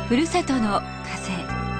ふるさとの風。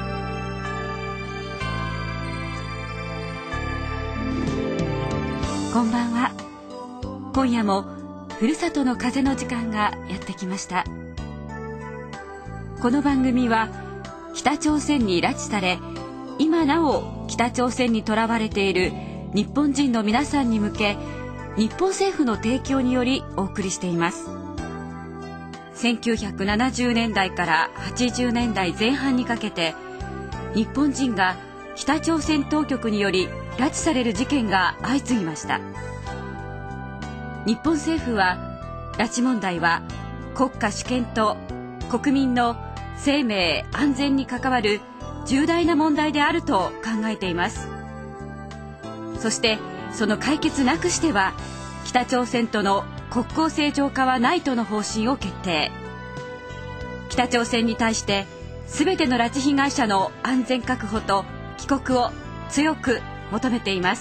こんばんは。今夜もふるさとの風の時間がやってきました。この番組は北朝鮮に拉致され、今なお北朝鮮にとらわれている日本人の皆さんに向け、日本政府の提供によりお送りしています。1970年代から80年代前半にかけて、日本人が北朝鮮当局により拉致される事件が相次ぎました。日本政府は、拉致問題は国家主権と国民の生命安全に関わる重大な問題であると考えています。そしてその解決なくしては、北朝鮮との国交正常化はないとの方針を決定。北朝鮮に対して全ての拉致被害者の安全確保と帰国を強く求めています。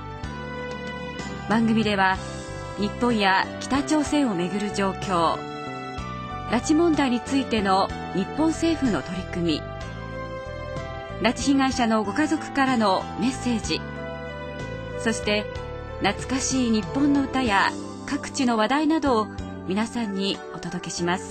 番組では日本や北朝鮮をめぐる状況、拉致問題についての日本政府の取り組み、拉致被害者のご家族からのメッセージ、そして懐かしい日本の歌や各地の話題などを皆さんにお届けします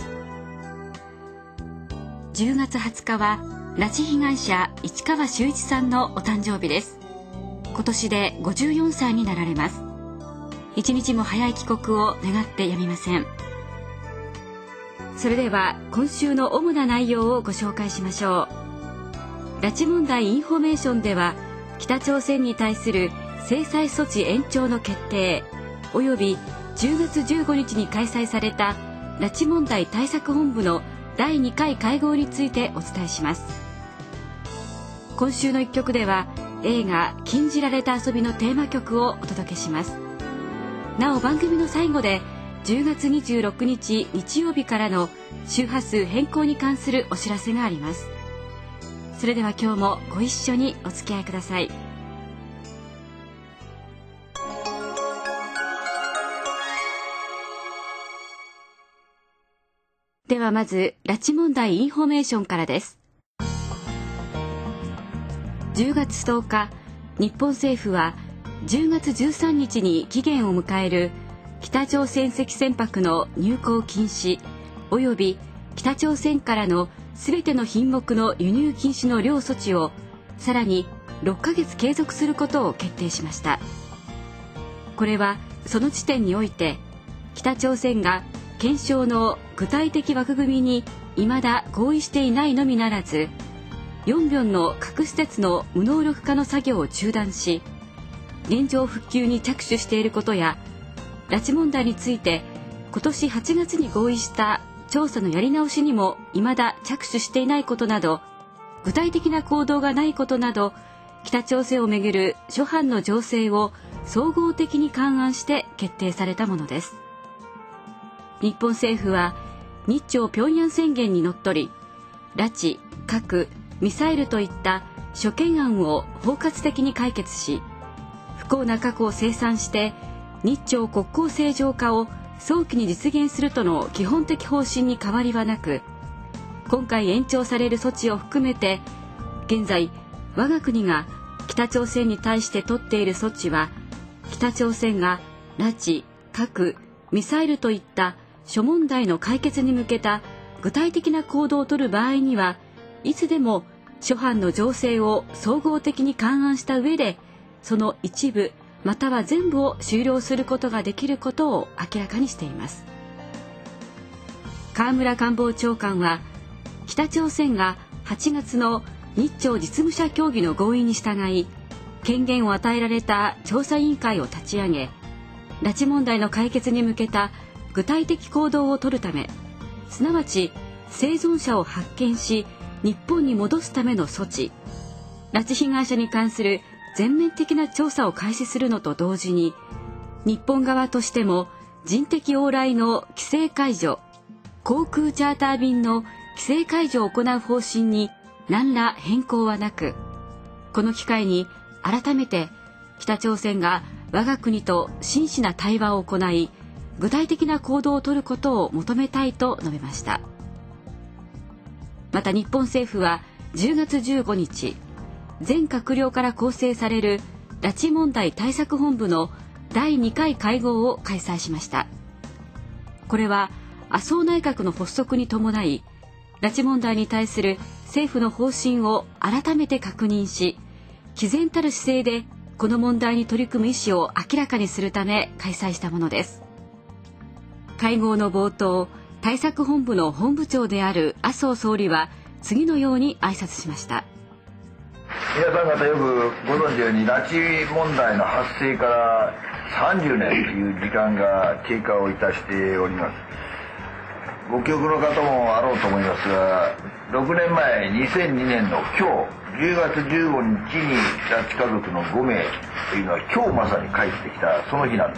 。10月20日は拉致被害者市川修一さんのお誕生日です。今年で54歳になられます。一日も早い帰国を願ってやみません。それでは今週の主な内容をご紹介しましょう。拉致問題インフォメーションでは、北朝鮮に対する制裁措置延長の決定および10月15日に開催された拉致問題対策本部の第2回会合についてお伝えします。今週の一曲では、映画禁じられた遊びのテーマ曲をお届けします。なお番組の最後で10月26日日曜日からの周波数変更に関するお知らせがあります。それでは今日もご一緒にお付き合いください。ではまず拉致問題インフォメーションからです。10月10日、日本政府は10月13日に期限を迎える北朝鮮籍船舶の入港禁止および北朝鮮からのすべての品目の輸入禁止の両措置をさらに6ヶ月継続することを決定しました。これはその地点において、北朝鮮が検証の具体的枠組みに未だ合意していないのみならず、ヨンビョンの核施設の無能力化の作業を中断し、現状復旧に着手していることや、拉致問題について今年8月に合意した調査のやり直しにも未だ着手していないことなど、具体的な行動がないことなど、北朝鮮をめぐる諸般の情勢を総合的に勘案して決定されたものです。日本政府は日朝平壌宣言にのっとり、拉致、核、ミサイルといった諸懸案を包括的に解決し、不幸な過去を清算して日朝国交正常化を早期に実現するとの基本的方針に変わりはなく、今回延長される措置を含めて、現在我が国が北朝鮮に対して取っている措置は、北朝鮮が拉致、核、ミサイルといった諸問題の解決に向けた具体的な行動を取る場合には、いつでも諸般の情勢を総合的に勘案した上で、その一部または全部を終了することができることを明らかにしています。河村官房長官は、北朝鮮が8月の日朝実務者協議の合意に従い、権限を与えられた調査委員会を立ち上げ、拉致問題の解決に向けた具体的行動を取るため、すなわち生存者を発見し日本に戻すための措置、拉致被害者に関する全面的な調査を開始するのと同時に、日本側としても人的往来の規制解除、航空チャーター便の規制解除を行う方針に何ら変更はなく、この機会に改めて北朝鮮が我が国と真摯な対話を行い、具体的な行動を取ることを求めたいと述べました。 また日本政府は10月15日、全閣僚から構成される拉致問題対策本部の第2回会合を開催しました。これは麻生内閣の発足に伴い、拉致問題に対する政府の方針を改めて確認し、毅然たる姿勢でこの問題に取り組む意思を明らかにするため開催したものです。会合の冒頭、対策本部の本部長である麻生総理は次のように挨拶しました。 皆さん方よくご存知のように、拉致問題の発生から30年という時間が経過をいたしております。ご記憶の方もあろうと思いますが、6年前2002年の今日10月15日に拉致家族の5名というのは今日まさに帰ってきたその日なんです。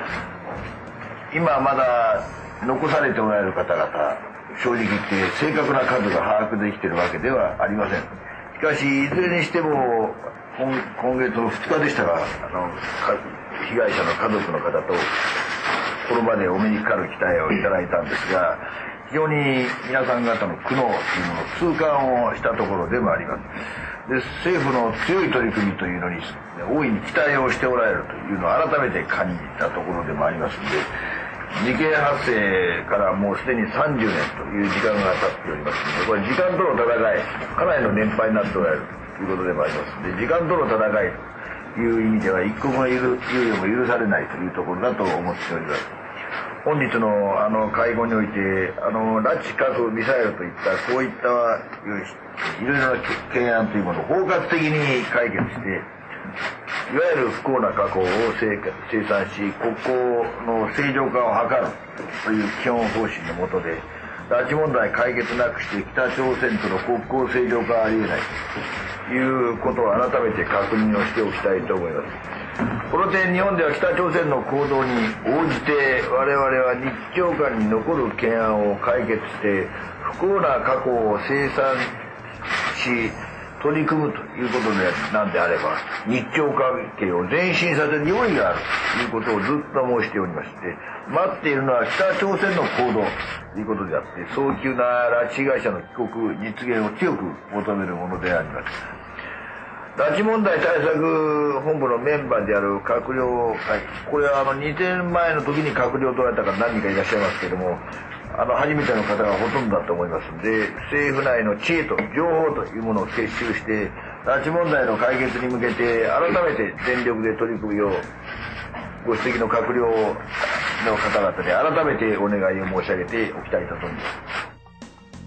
今まだ残されておられる方々、正直言って正確な数が把握できているわけではありません。しかしいずれにしても今月の2日でしたが、被害者の家族の方とこの場でお目にかかる機会をいただいたんですが、非常に皆さん方の苦悩というのを痛感をしたところでもあります。で、政府の強い取り組みというのに大いに期待をしておられるというのを改めて感じたところでもありますので、事件発生からもうすでに30年という時間が経っておりますので、これ時間との戦い、かなりの年配になっておられるということでもありますので、時間との戦いという意味では一刻の猶予も許されないというところだと思っております。本日の会合において拉致核ミサイルといったこういったいろいろな懸案というものを包括的に解決して、いわゆる不幸な過去を清算し、国交の正常化を図るという基本方針の下で、拉致問題解決なくして北朝鮮との国交正常化はありえないということを改めて確認をしておきたいと思います。この点、日本では北朝鮮の行動に応じて我々は日朝間に残る懸案を解決して不幸な過去を清算し取り組むということなんであれば、日朝関係を前進させる用意があるということをずっと申しておりまして、待っているのは北朝鮮の行動ということであって、早急な拉致被害者の帰国実現を強く求めるものであります。拉致問題対策本部のメンバーである閣僚会、これは2年前の時に閣僚を取られた方何人かいらっしゃいますけれども、初めての方がほとんどだと思いますので、政府内の知恵と情報というものを結集して、拉致問題の解決に向けて改めて全力で取り組むよう、ご指摘の閣僚の方々で改めてお願いを申し上げておきたいと思います。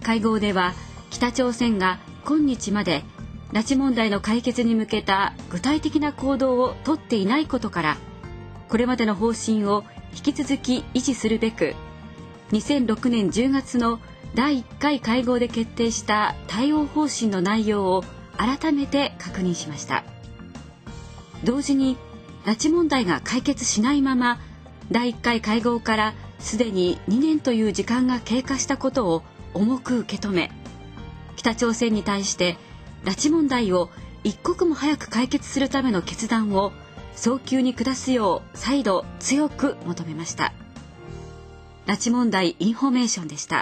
会合では、北朝鮮が今日まで拉致問題の解決に向けた具体的な行動をとっていないことから、これまでの方針を引き続き維持するべく、2006年10月の第1回会合で決定した対応方針の内容を改めて確認しました。同時に拉致問題が解決しないまま第1回会合からすでに2年という時間が経過したことを重く受け止め、北朝鮮に対して拉致問題を一刻も早く解決するための決断を早急に下すよう再度強く求めました。拉致問題インフォメーションでした。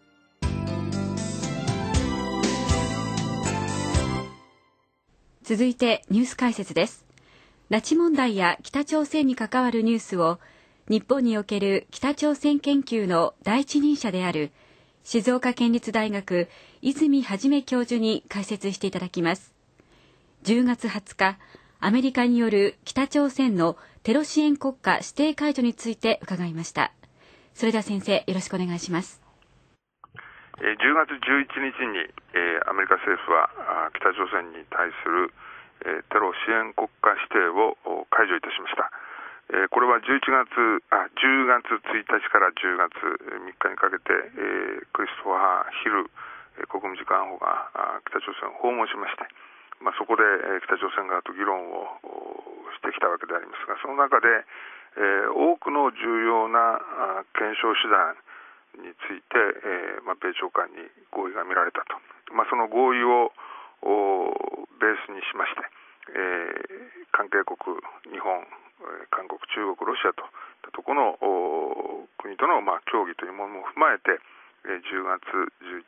続いてニュース解説です。拉致問題や北朝鮮に関わるニュースを日本における北朝鮮研究の第一人者である静岡県立大学泉元教授に解説していただきます。10月20日、アメリカによる北朝鮮のテロ支援国家指定解除について伺いました。それでは先生、よろしくお願いします。 10月11日に、アメリカ政府は北朝鮮に対する、テロ支援国家指定を解除いたしました。これは10月1日から10月3日にかけて、クリストファー・ヒル国務次官補が北朝鮮を訪問しまして、そこで北朝鮮側と議論をしてきたわけでありますが、その中で、多くの重要な検証手段について、米朝間に合意が見られたと、その合意をベースにしまして、関係国日本、韓国、中国、ロシアといったところの国との協議というものも踏まえて、10月11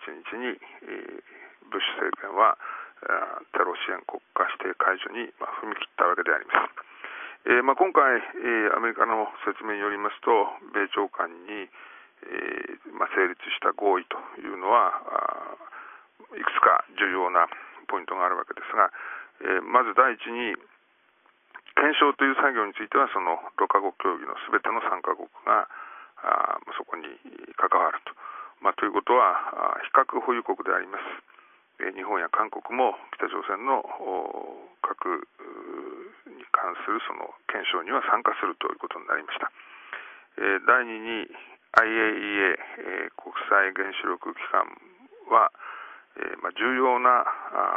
日に、ブッシュ政権はテロ支援国家指定解除に踏み切ったわけであります。今回、アメリカの説明によりますと、米朝間に、成立した合意というのはいくつか重要なポイントがあるわけですが、まず第一に検証という作業についてはその6カ国協議のすべての参加国がそこに関わるということは非核保有国であります。日本や韓国も北朝鮮の核に関するその検証には参加するということになりました。第二に IAEA、国際原子力機関は、重要な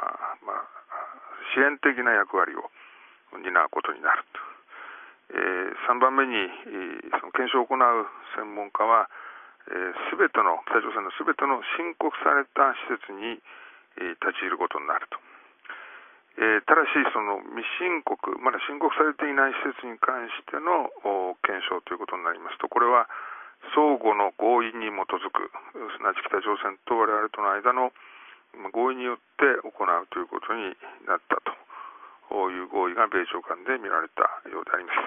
支援的な役割を担うことになると。3番目にその検証を行う専門家は北朝鮮のすべての申告された施設に立ち入ることになると。ただしその未申告、まだ申告されていない施設に関しての検証ということになりますと、これは相互の合意に基づく、すなわち北朝鮮と我々との間の合意によって行うということになったという合意が米朝間で見られたようであります。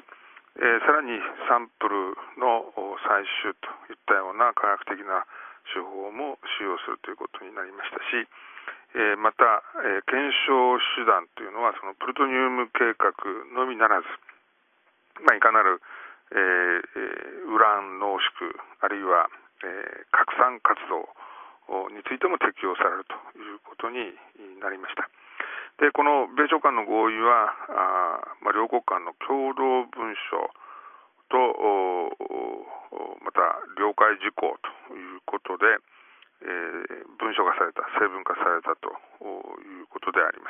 さらにサンプルの採取といったような科学的な手法も使用するということになりましたし、また、検証手段というのはそのプルトニウム計画のみならず、いかなる、ウラン濃縮あるいは、拡散活動についても適用されるということになりました。でこの米朝間の合意は両国間の共同文書とまた了解事項ということで、文書化された、成文化されたということであります。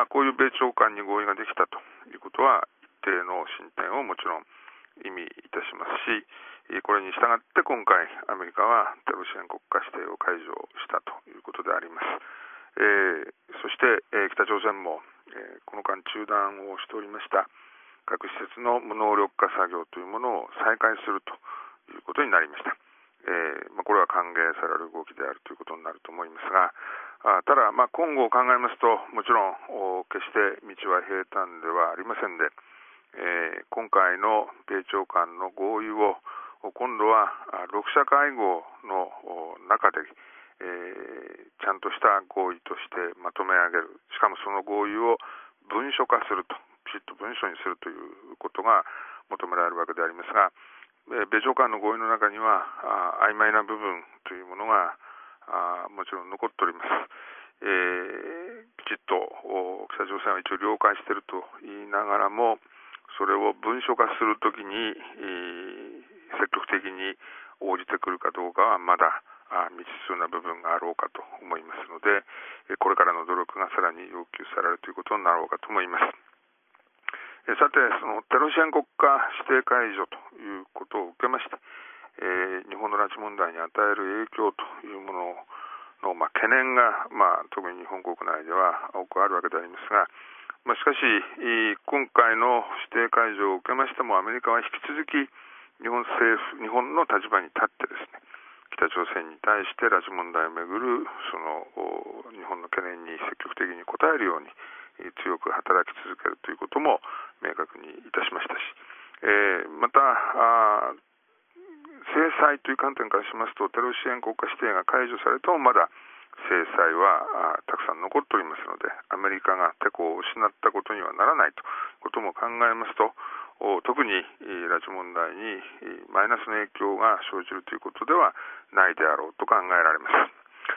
こういう米朝間に合意ができたということは一定の進展をもちろん意味いたしますし、これに従って今回アメリカはテロ支援国家指定を解除したということであります。そして、北朝鮮も、この間中断をしておりました核施設の無能力化作業というものを再開するということになりました。これは歓迎される動きであるということになると思いますが、ただ、今後を考えますともちろん決して道は平坦ではありませんで、今回の米朝間の合意を今度は6者会合の中で、ちゃんとした合意としてまとめ上げる、しかもその合意を文書化すると、きちっと文書にするということが求められるわけでありますが、米朝間の合意の中には曖昧な部分というものがもちろん残っております。きちっと北朝鮮は一応了解していると言いながらも、それを文書化するときに積極的に応じてくるかどうかはまだ未知数な部分があろうかと思いますので、これからの努力がさらに要求されるということになろうかと思います。さて、そのテロ支援国家指定解除ということを受けまして、日本の拉致問題に与える影響というものの、懸念が、特に日本国内では多くあるわけでありますが、しかし今回の指定解除を受けましてもアメリカは引き続き日本の立場に立ってですね、北朝鮮に対して拉致問題をめぐるその日本の懸念に積極的に応えるように強く働き続けるということも明確にいたしましたし、また制裁という観点からしますと、テロ支援国家指定が解除されてもまだ制裁はたくさん残っておりますので、アメリカがテコを失ったことにはならないということも考えますと、特に拉致問題にマイナスの影響が生じるということではないであろうと考えられます。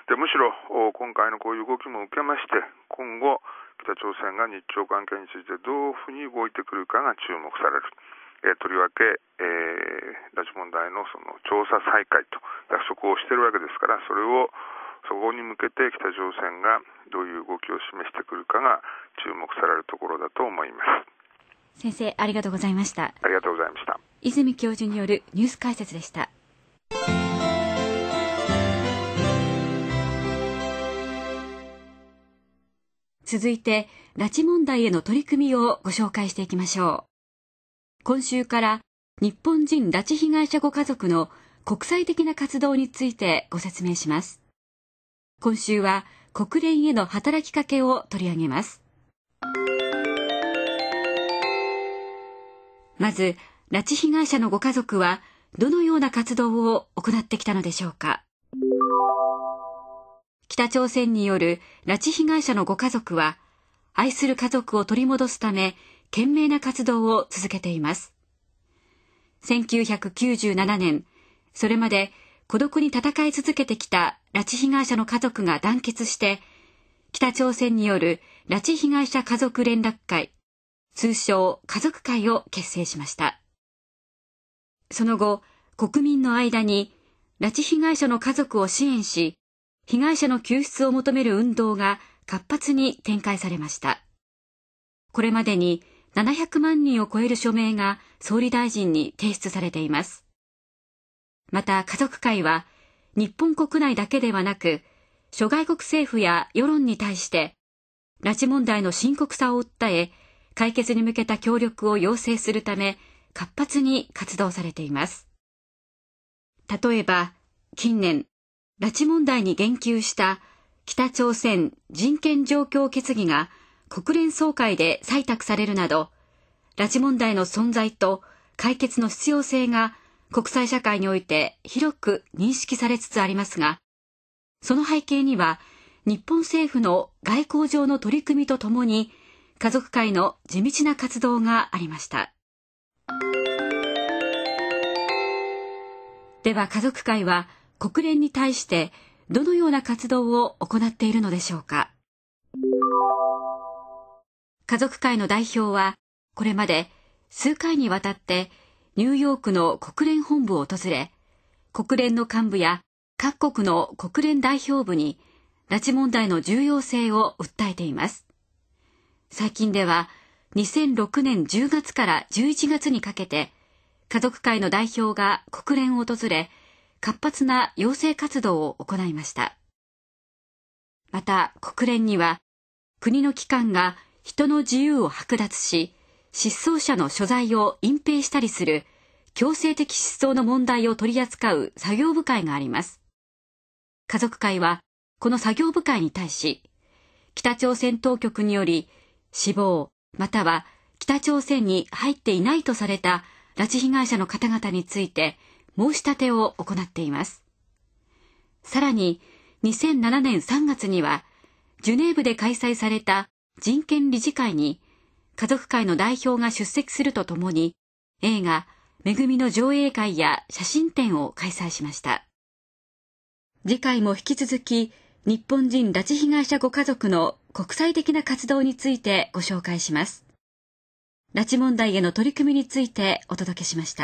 でむしろ今回のこういう動きも受けまして、今後北朝鮮が日朝関係についてどういうふうに動いてくるかが注目される。とりわけ、拉致問題のその調査再開と約束をしているわけですから、そこに向けて北朝鮮がどういう動きを示してくるかが注目されるところだと思います。 先生、ありがとうございました。 ありがとうございました。 泉教授によるニュース解説でした。続いて、拉致問題への取り組みをご紹介していきましょう。今週から日本人拉致被害者ご家族の国際的な活動についてご説明します。 今週は国連への働きかけを取り上げます。まず、拉致被害者のご家族はどのような活動を行ってきたのでしょうか。北朝鮮による拉致被害者のご家族は、愛する家族を取り戻すため懸命な活動を続けています。1997年、それまで孤独に戦い続けてきた拉致被害者の家族が団結して、北朝鮮による拉致被害者家族連絡会、通称家族会を結成しました。その後、国民の間に拉致被害者の家族を支援し、被害者の救出を求める運動が活発に展開されました。これまでに700万人を超える署名が総理大臣に提出されています。また家族会は日本国内だけではなく、諸外国政府や世論に対して拉致問題の深刻さを訴え、解決に向けた協力を要請するため活発に活動されています。例えば近年、拉致問題に言及した北朝鮮人権状況決議が国連総会で採択されるなど、拉致問題の存在と解決の必要性が国際社会において広く認識されつつありますが、その背景には日本政府の外交上の取り組みとともに家族会の地道な活動がありました。では家族会は国連に対してどのような活動を行っているのでしょうか。家族会の代表はこれまで数回にわたってニューヨークの国連本部を訪れ、国連の幹部や各国の国連代表部に拉致問題の重要性を訴えています。最近では2006年10月から11月にかけて家族会の代表が国連を訪れ、活発な要請活動を行いました。また国連には国の機関が人の自由を剥奪し、失踪者の所在を隠蔽したりする強制的失踪の問題を取り扱う作業部会があります。家族会はこの作業部会に対し、北朝鮮当局により死亡または北朝鮮に入っていないとされた拉致被害者の方々について申し立てを行っています。さらに2007年3月にはジュネーブで開催された人権理事会に家族会の代表が出席するとともに、映画めぐみの上映会や写真展を開催しました。次回も引き続き日本人拉致被害者ご家族の国際的な活動についてご紹介します。拉致問題への取り組みについてお届けしました。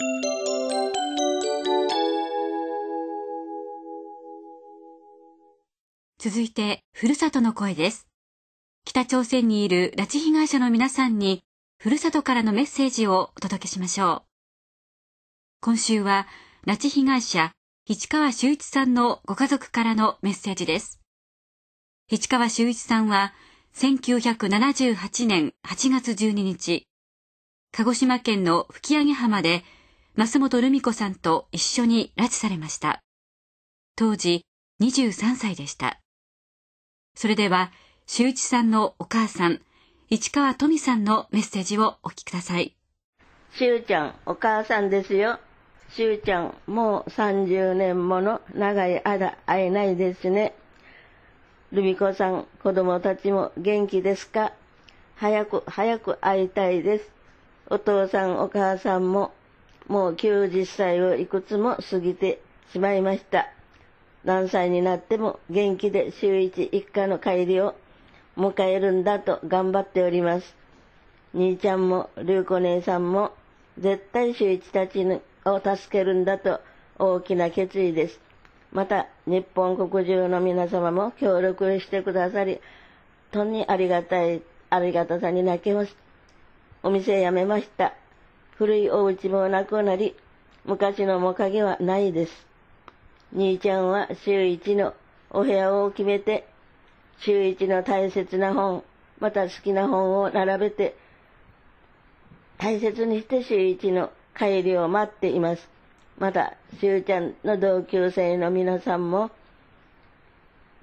続いてふるさとの声です。北朝鮮にいる拉致被害者の皆さんにふるさとからのメッセージをお届けしましょう。今週は拉致被害者市川修一さんのご家族からのメッセージです。市川修一さんは1978年8月12日、鹿児島県の吹上浜で増本留美子さんと一緒に拉致されました。当時23歳でした。それでは修一さんのお母さん、市川とみさんのメッセージをお聞きください。 修ちゃん、お母さんですよ。修ちゃん、もう30年もの長い間会えないですね。留美子さん、子供たちも元気ですか？早く会いたいです。お父さんお母さんももう90歳をいくつも過ぎてしまいました。何歳になっても元気で週一一家の帰りを迎えるんだと頑張っております。兄ちゃんも龍子姉さんも絶対週一たちを助けるんだと大きな決意です。また日本国中の皆様も協力してくださり、本当にありがたさに泣けます。お店辞めました。古いお家もなくなり、昔の面影はないです。兄ちゃんは週一のお部屋を決めて、週一の大切な本、また好きな本を並べて、大切にして週一の帰りを待っています。また、しゅうちゃんの同級生の皆さんも、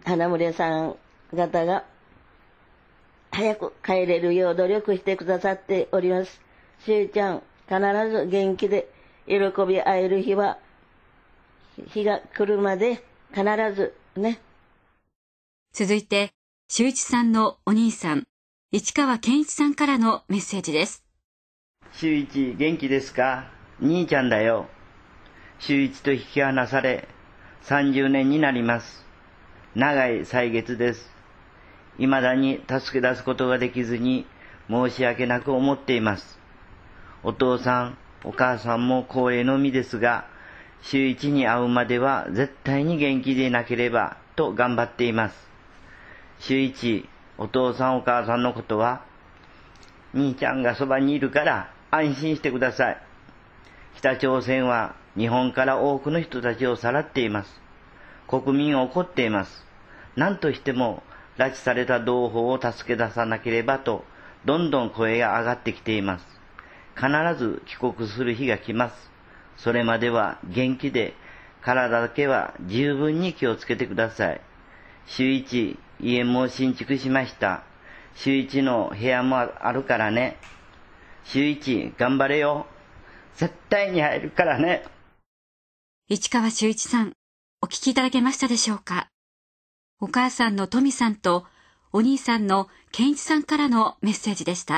花村さん方が早く帰れるよう努力してくださっております。しゅうちゃん、必ず元気で喜び会える日が来るまで必ずね。 続いて、修一さんのお兄さん、市川健一さんからのメッセージです。 修一、元気ですか？兄ちゃんだよ。修一と引き離され、30年になります。長い歳月です。未だに助け出すことができずに申し訳なく思っています。お父さん、お母さんも光栄の身ですが、修一に会うまでは絶対に元気でなければと頑張っています。修一、お父さんお母さんのことは、兄ちゃんがそばにいるから安心してください。北朝鮮は日本から多くの人たちをさらっています。国民を怒っています。何としても拉致された同胞を助け出さなければと、どんどん声が上がってきています。必ず帰国する日が来ます。それまでは元気で、体だけは十分に気をつけてください。修一、家も新築しました。修一の部屋もあるからね。修一、頑張れよ。絶対に入るからね。 市川修一さん、お聞きいただけましたでしょうか？お母さんのトミさんとお兄さんの健一さんからのメッセージでした。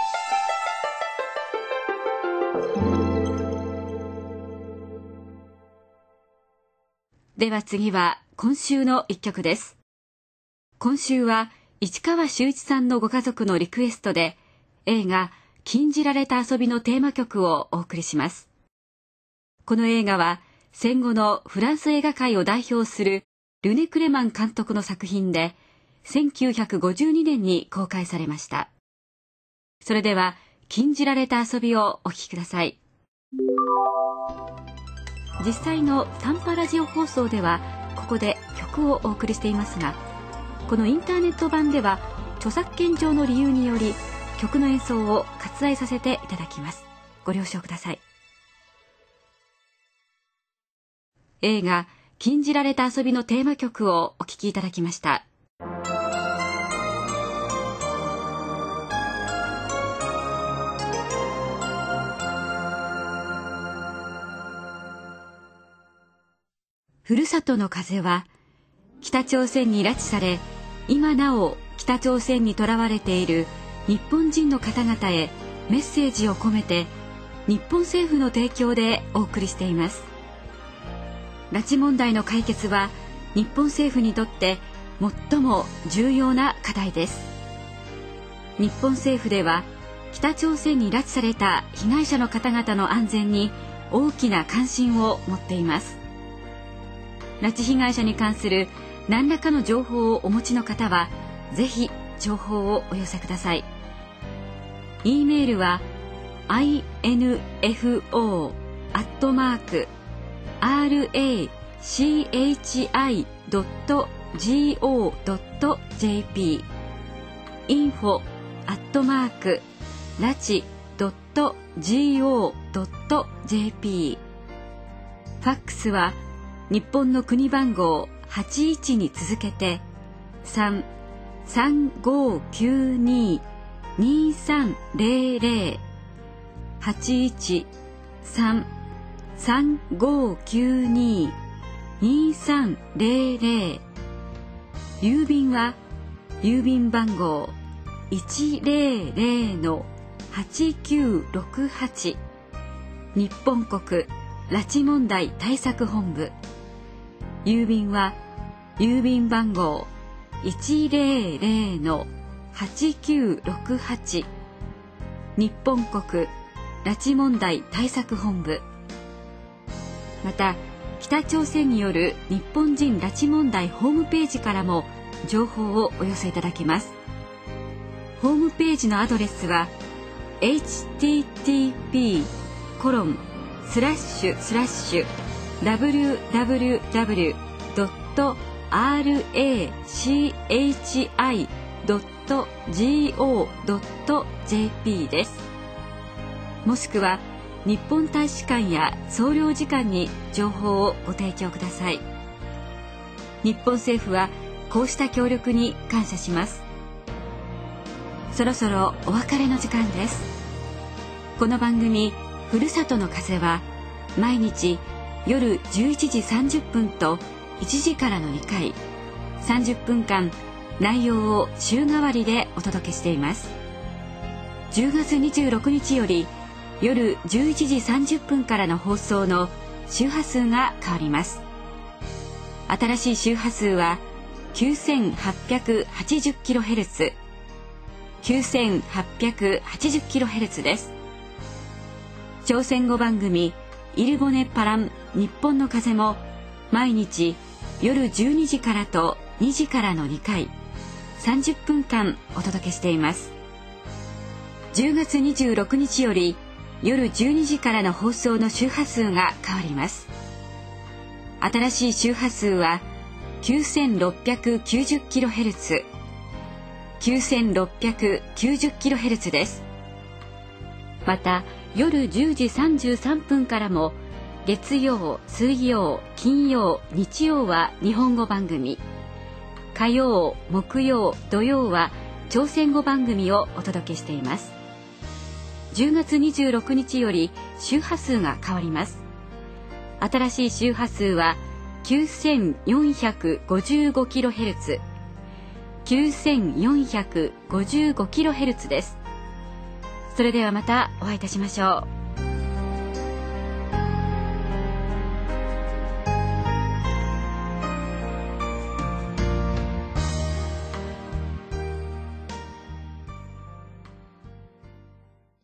では次は今週の一曲です。今週は市川修一さんのご家族のリクエストで映画禁じられた遊びのテーマ曲をお送りします。この映画は戦後のフランス映画界を代表するルネ・クレマン監督の作品で1952年に公開されました。それでは禁じられた遊びをお聴きください。実際の短波ラジオ放送ではここで曲をお送りしていますが、このインターネット版では著作権上の理由により曲の演奏を割愛させていただきます。ご了承ください。映画禁じられた遊びのテーマ曲をお聴きいただきました。ふるさとの風は北朝鮮に拉致され、今なお北朝鮮に囚われている日本人の方々へメッセージを込めて日本政府の提供でお送りしています。拉致問題の解決は日本政府にとって最も重要な課題です。日本政府では北朝鮮に拉致された被害者の方々の安全に大きな関心を持っています。拉致被害者に関する何らかの情報をお持ちの方はぜひ情報をお寄せください。E メールは info@rachi.go.jp info@rachi.go.jp ファックスは日本の国番号81に続けて 3-3592-2300 81-3-3592-2300 郵便は郵便番号 100-8968 日本国拉致問題対策本部。郵便は郵便番号 100-8968 日本国拉致問題対策本部。また北朝鮮による日本人拉致問題ホームページからも情報をお寄せいただけます。ホームページのアドレスは http://www.rachi.go.jp です。もしくは日本大使館や総領事館に情報をご提供ください。日本政府はこうした協力に感謝します。そろそろお別れの時間です。この番組ふるさとの風は毎日夜11時30分と1時からの2回30分間内容を週替わりでお届けしています。10月26日より夜11時30分からの放送の周波数が変わります。新しい周波数は 9880kHz 9880kHz です。朝鮮語番組イルボネパラン日本の風も毎日夜12時からと2時からの2回30分間お届けしています。10月26日より夜12時からの放送の周波数が変わります。新しい周波数は 9690kHz 9690kHz です。また夜10時33分からも月曜、水曜、金曜、日曜は日本語番組、火曜、木曜、土曜は朝鮮語番組をお届けしています。10月26日より周波数が変わります。新しい周波数は 9455kHz 9455kHz です。それではまたお会いいたしましょう。